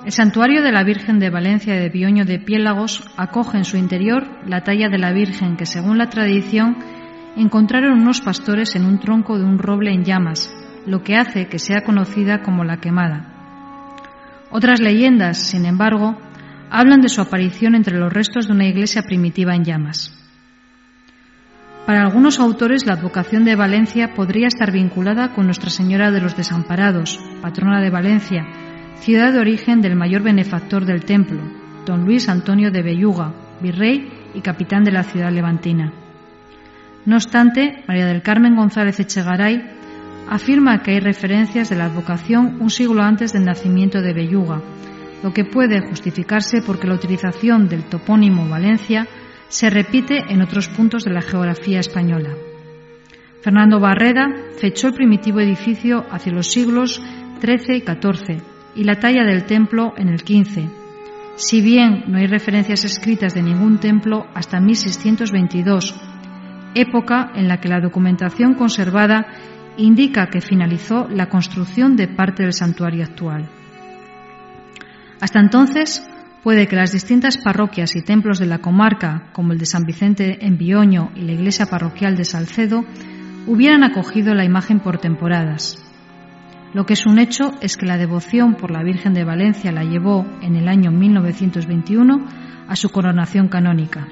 El santuario de la Virgen de Valencia de Bioño de Piélagos acoge en su interior la talla de la Virgen que, según la tradición, encontraron unos pastores en un tronco de un roble en llamas, lo que hace que sea conocida como la Quemada. Otras leyendas, sin embargo, hablan de su aparición entre los restos de una iglesia primitiva en llamas. Para algunos autores, la advocación de Valencia podría estar vinculada con Nuestra Señora de los Desamparados, patrona de Valencia, ciudad de origen del mayor benefactor del templo, don Luis Antonio de Belluga, virrey y capitán de la ciudad levantina. No obstante, María del Carmen González Echegaray afirma que hay referencias de la advocación un siglo antes del nacimiento de Belluga, lo que puede justificarse porque la utilización del topónimo Valencia se repite en otros puntos de la geografía española. Fernando Barreda fechó el primitivo edificio hacia los siglos XIII y XIV y la talla del templo en el XV, si bien no hay referencias escritas de ningún templo hasta 1622, época en la que la documentación conservada indica que finalizó la construcción de parte del santuario actual. Hasta entonces, puede que las distintas parroquias y templos de la comarca, como el de San Vicente en Bioño y la iglesia parroquial de Salcedo, hubieran acogido la imagen por temporadas. Lo que es un hecho es que la devoción por la Virgen de Valencia la llevó, en el año 1921, a su coronación canónica.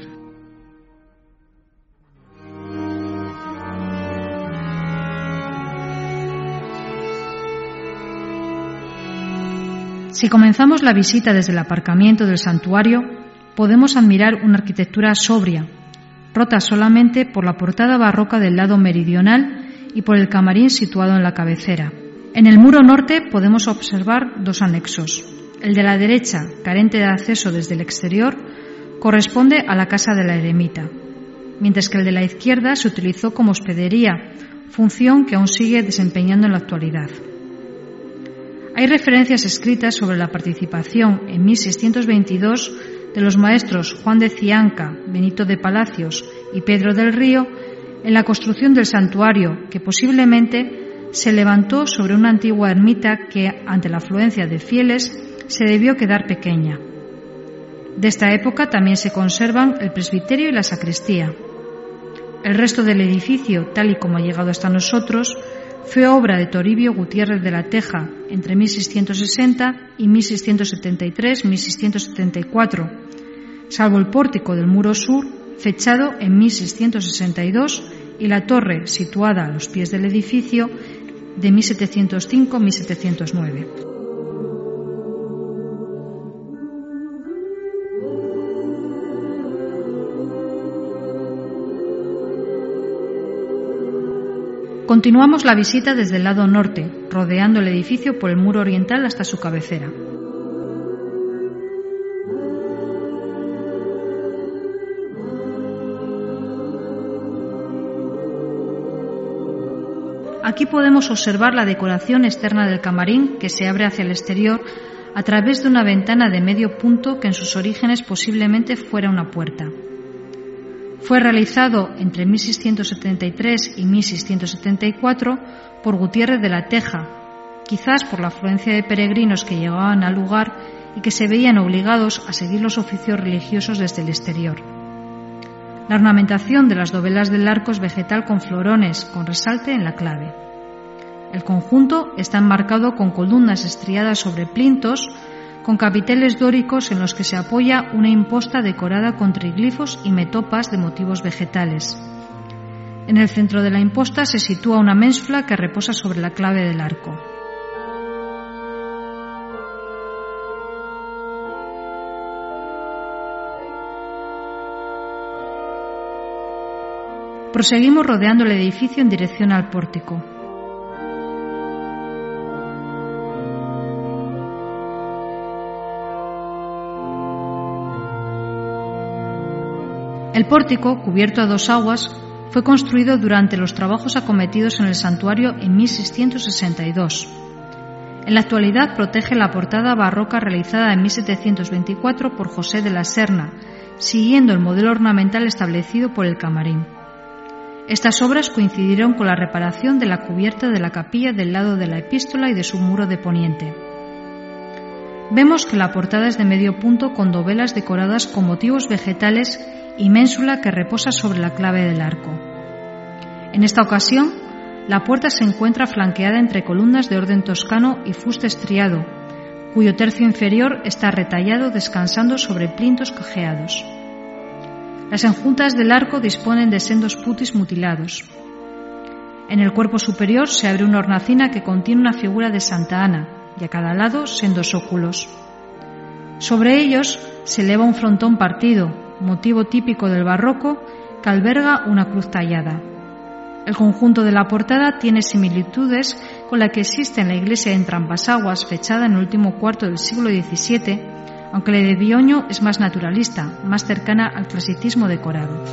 Si comenzamos la visita desde el aparcamiento del santuario, podemos admirar una arquitectura sobria, rota solamente por la portada barroca del lado meridional y por el camarín situado en la cabecera. En el muro norte podemos observar dos anexos. El de la derecha, carente de acceso desde el exterior, corresponde a la casa de la eremita, mientras que el de la izquierda se utilizó como hospedería, función que aún sigue desempeñando en la actualidad. Hay referencias escritas sobre la participación en 1622 de los maestros Juan de Cianca, Benito de Palacios y Pedro del Río en la construcción del santuario, que posiblemente se levantó sobre una antigua ermita que, ante la afluencia de fieles, se debió quedar pequeña. De esta época también se conservan el presbiterio y la sacristía. El resto del edificio, tal y como ha llegado hasta nosotros, fue obra de Toribio Gutiérrez de la Teja entre 1660 y 1673-1674, salvo el pórtico del muro sur, fechado en 1662, y la torre, situada a los pies del edificio, de 1705-1709. Continuamos la visita desde el lado norte, rodeando el edificio por el muro oriental hasta su cabecera. Aquí podemos observar la decoración externa del camarín que se abre hacia el exterior a través de una ventana de medio punto que en sus orígenes posiblemente fuera una puerta. Fue realizado entre 1673 y 1674 por Gutiérrez de la Teja, quizás por la afluencia de peregrinos que llegaban al lugar y que se veían obligados a seguir los oficios religiosos desde el exterior. La ornamentación de las dovelas del arco es vegetal con florones, con resalte en la clave. El conjunto está enmarcado con columnas estriadas sobre plintos, con capiteles dóricos en los que se apoya una imposta decorada con triglifos y metopas de motivos vegetales. En el centro de la imposta se sitúa una ménsula que reposa sobre la clave del arco. Proseguimos rodeando el edificio en dirección al pórtico. El pórtico, cubierto a dos aguas, fue construido durante los trabajos acometidos en el santuario en 1662. En la actualidad protege la portada barroca realizada en 1724 por José de la Serna, siguiendo el modelo ornamental establecido por el camarín. Estas obras coincidieron con la reparación de la cubierta de la capilla del lado de la epístola y de su muro de poniente. vemos que la portada es de medio punto con dovelas decoradas con motivos vegetales y ménsula que reposa sobre la clave del arco. En esta ocasión, la puerta se encuentra flanqueada entre columnas de orden toscano y fuste estriado, cuyo tercio inferior está retallado descansando sobre plintos cajeados. Las enjuntas del arco disponen de sendos putis mutilados. En el cuerpo superior se abre una hornacina que contiene una figura de Santa Ana y a cada lado sendos óculos. Sobre ellos se eleva un frontón partido, motivo típico del barroco, que alberga una cruz tallada. El conjunto de la portada tiene similitudes con la que existe en la iglesia de Entrampasaguas, fechada en el último cuarto del siglo XVII, aunque la de Bioño es más naturalista, más cercana al clasicismo decorado.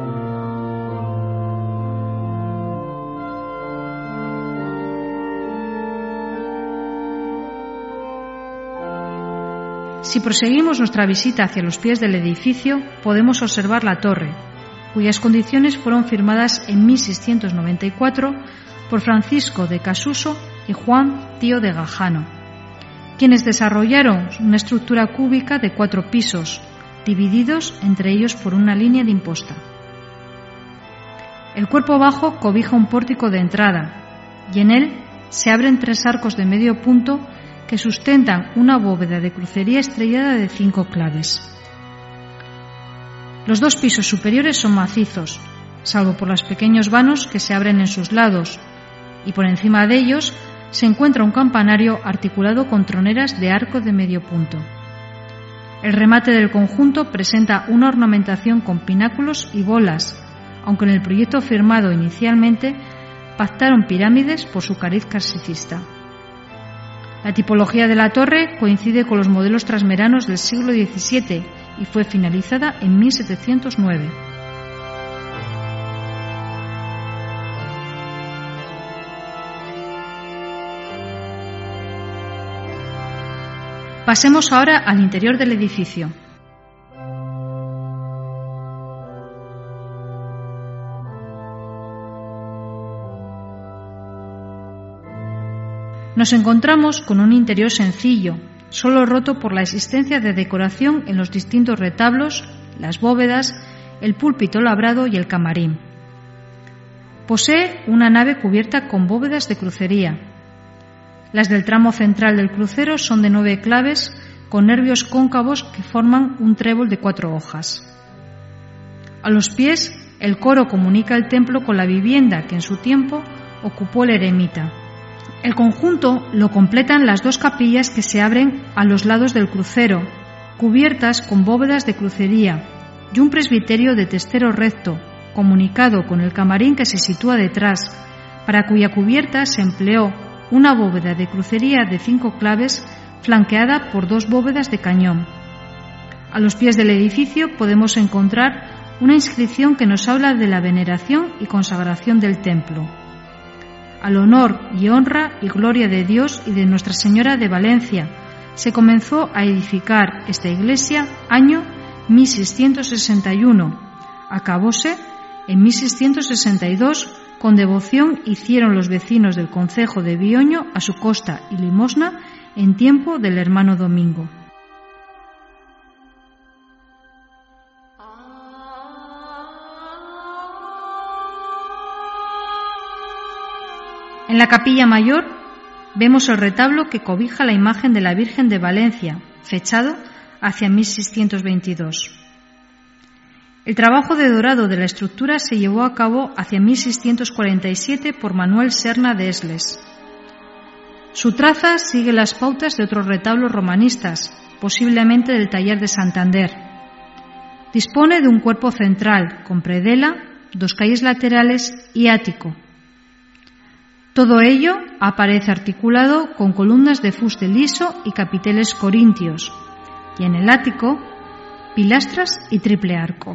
Si proseguimos nuestra visita hacia los pies del edificio, podemos observar la torre, cuyas condiciones fueron firmadas en 1694 por Francisco de Casuso y Juan Tío de Gajano, quienes desarrollaron una estructura cúbica de 4 pisos, divididos entre ellos por una línea de imposta. El cuerpo bajo cobija un pórtico de entrada, y en él se abren 3 arcos de medio punto que sustentan una bóveda de crucería estrellada de 5 claves. Los 2 pisos superiores son macizos, salvo por los pequeños vanos que se abren en sus lados, y por encima de ellos se encuentra un campanario articulado con troneras de arco de medio punto. El remate del conjunto presenta una ornamentación con pináculos y bolas, aunque en el proyecto firmado inicialmente pactaron pirámides por su cariz clasicista. La tipología de la torre coincide con los modelos transmeranos del siglo XVII y fue finalizada en 1709. Pasemos ahora al interior del edificio. Nos encontramos con un interior sencillo, solo roto por la existencia de decoración en los distintos retablos, las bóvedas, el púlpito labrado y el camarín. Posee una nave cubierta con bóvedas de crucería. Las del tramo central del crucero son de 9 claves con nervios cóncavos que forman un trébol de 4 hojas. A los pies, el coro comunica el templo con la vivienda que en su tiempo ocupó el eremita. El conjunto lo completan las 2 capillas que se abren a los lados del crucero, cubiertas con bóvedas de crucería, y un presbiterio de testero recto, comunicado con el camarín que se sitúa detrás, para cuya cubierta se empleó una bóveda de crucería de 5 claves flanqueada por 2 bóvedas de cañón. A los pies del edificio podemos encontrar una inscripción que nos habla de la veneración y consagración del templo. Al honor y honra y gloria de Dios y de Nuestra Señora de Valencia, se comenzó a edificar esta iglesia año 1661. Acabóse en 1662. Con devoción hicieron los vecinos del concejo de Bioño a su costa y limosna en tiempo del hermano Domingo. En la capilla mayor vemos el retablo que cobija la imagen de la Virgen de Valencia, fechado hacia 1622. El trabajo de dorado de la estructura se llevó a cabo hacia 1647 por Manuel Serna de Esles. Su traza sigue las pautas de otros retablos romanistas, posiblemente del taller de Santander. Dispone de un cuerpo central con predela, 2 calles laterales y ático. Todo ello aparece articulado con columnas de fuste liso y capiteles corintios, y en el ático, pilastras y triple arco.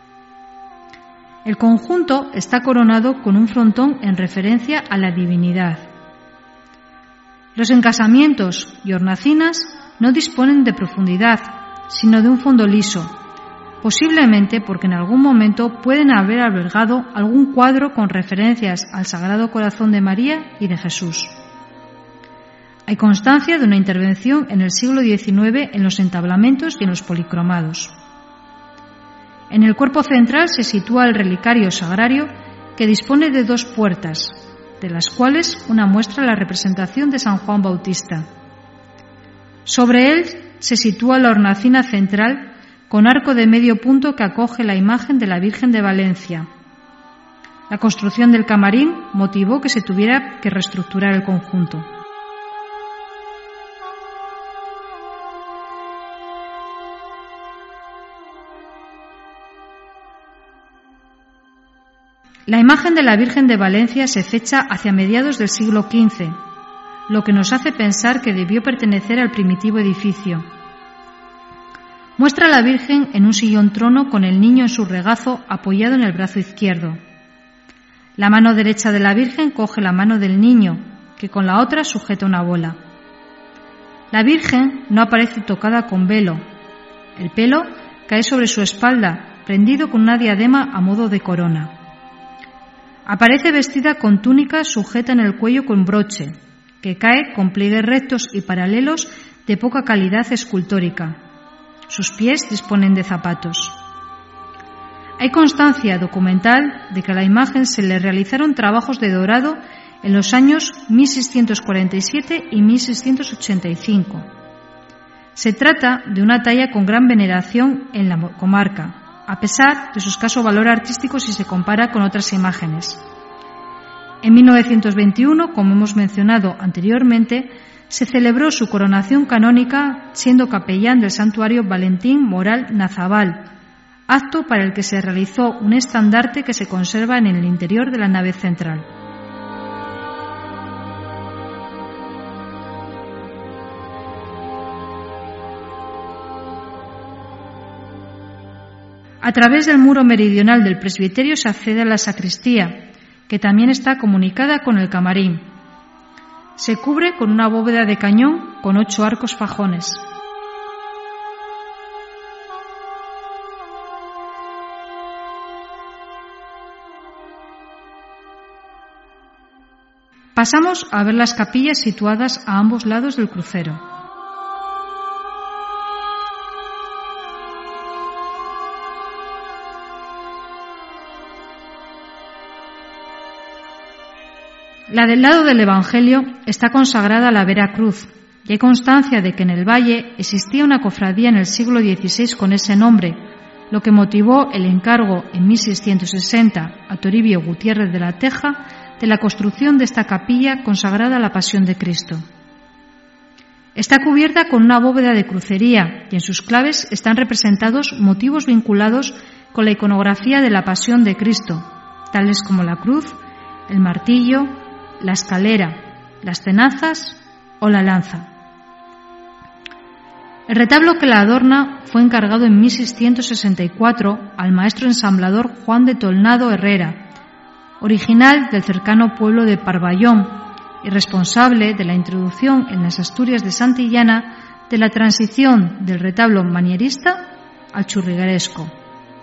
El conjunto está coronado con un frontón en referencia a la divinidad. Los encasamientos y hornacinas no disponen de profundidad, sino de un fondo liso, posiblemente porque en algún momento pueden haber albergado algún cuadro con referencias al Sagrado Corazón de María y de Jesús. Hay constancia de una intervención en el siglo XIX en los entablamentos y en los policromados. En el cuerpo central se sitúa el relicario sagrario, que dispone de 2 puertas, de las cuales una muestra la representación de San Juan Bautista. Sobre él se sitúa la hornacina central con arco de medio punto que acoge la imagen de la Virgen de Valencia. La construcción del camarín motivó que se tuviera que reestructurar el conjunto. La imagen de la Virgen de Valencia se fecha hacia mediados del siglo XV, lo que nos hace pensar que debió pertenecer al primitivo edificio. Muestra a la Virgen en un sillón trono con el niño en su regazo apoyado en el brazo izquierdo. La mano derecha de la Virgen coge la mano del niño, que con la otra sujeta una bola. La Virgen no aparece tocada con velo. El pelo cae sobre su espalda, prendido con una diadema a modo de corona. Aparece vestida con túnica sujeta en el cuello con broche, que cae con pliegues rectos y paralelos de poca calidad escultórica. Sus pies disponen de zapatos. Hay constancia documental de que a la imagen se le realizaron trabajos de dorado en los años 1647 y 1685. Se trata de una talla con gran veneración en la comarca, a pesar de su escaso valor artístico si se compara con otras imágenes. En 1921, como hemos mencionado anteriormente, se celebró su coronación canónica siendo capellán del santuario Valentín Moral Nazabal, acto para el que se realizó un estandarte que se conserva en el interior de la nave central. A través del muro meridional del presbiterio se accede a la sacristía, que también está comunicada con el camarín. Se cubre con una bóveda de cañón con 8 arcos fajones. Pasamos a ver las capillas situadas a ambos lados del crucero. La del lado del Evangelio está consagrada a la Vera Cruz, y hay constancia de que en el valle existía una cofradía en el siglo XVI con ese nombre, lo que motivó el encargo en 1660 a Toribio Gutiérrez de la Teja de la construcción de esta capilla consagrada a la Pasión de Cristo. Está cubierta con una bóveda de crucería y en sus claves están representados motivos vinculados con la iconografía de la Pasión de Cristo, tales como la cruz, el martillo, la escalera, las tenazas o la lanza. El retablo que la adorna fue encargado en 1664 al maestro ensamblador Juan de Tolnado Herrera, original del cercano pueblo de Parvallón y responsable de la introducción en las Asturias de Santillana de la transición del retablo manierista al churrigueresco.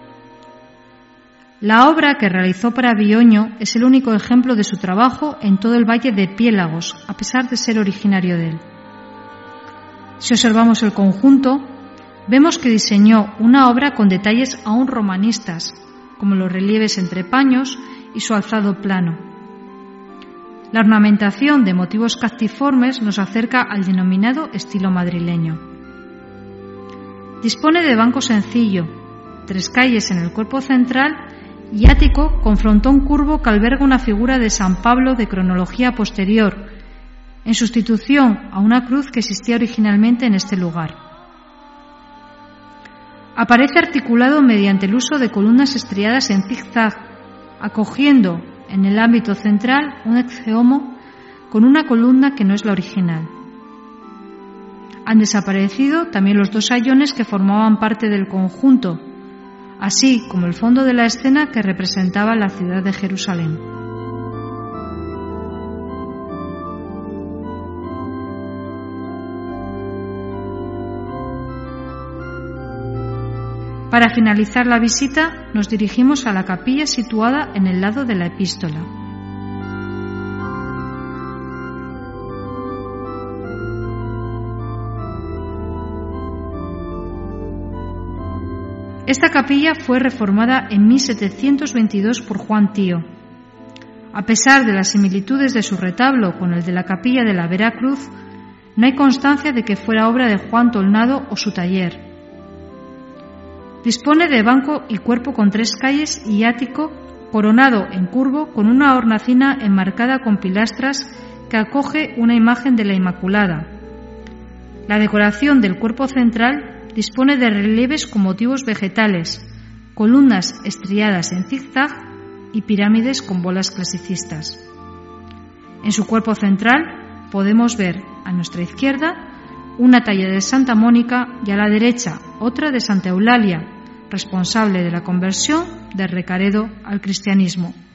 La obra que realizó para Bioño es el único ejemplo de su trabajo en todo el valle de Piélagos, a pesar de ser originario de él. Si observamos el conjunto, vemos que diseñó una obra con detalles aún romanistas, como los relieves entre paños y su alzado plano. La ornamentación de motivos cactiformes nos acerca al denominado estilo madrileño. Dispone de banco sencillo, 3 calles en el cuerpo central y ático con frontón curvo que alberga una figura de San Pablo de cronología posterior, en sustitución a una cruz que existía originalmente en este lugar. Aparece articulado mediante el uso de columnas estriadas en zigzag, acogiendo en el ámbito central un exeomo con una columna que no es la original. Han desaparecido también los 2 sayones que formaban parte del conjunto, así como el fondo de la escena que representaba la ciudad de Jerusalén. Para finalizar la visita, nos dirigimos a la capilla situada en el lado de la epístola. Esta capilla fue reformada en 1722 por Juan Tío. A pesar de las similitudes de su retablo con el de la capilla de la Veracruz, no hay constancia de que fuera obra de Juan Tolnado o su taller. Dispone de banco y cuerpo con 3 calles y ático coronado en curvo con una hornacina enmarcada con pilastras que acoge una imagen de la Inmaculada. La decoración del cuerpo central dispone de relieves con motivos vegetales, columnas estriadas en zigzag y pirámides con bolas clasicistas. En su cuerpo central podemos ver a nuestra izquierda una talla de Santa Mónica y a la derecha otra de Santa Eulalia, responsable de la conversión de Recaredo al cristianismo.